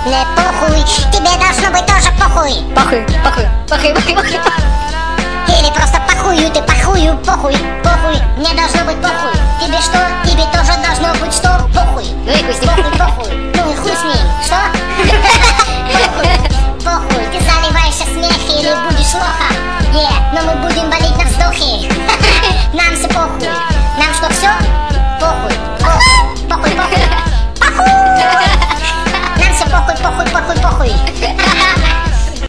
Не похуй, тебе должно быть тоже похуй. Похуй. Или просто похую, ты похую, похуй. Мне должно быть похуй. Тебе что? Тебе тоже должно быть что? Похуй. Ну и хуй с ним. Похуй. Ну и хуй с ним. Что? Похуй. Ты заливаешься смех или будешь лоха. Но мы будем болеть на вздохе.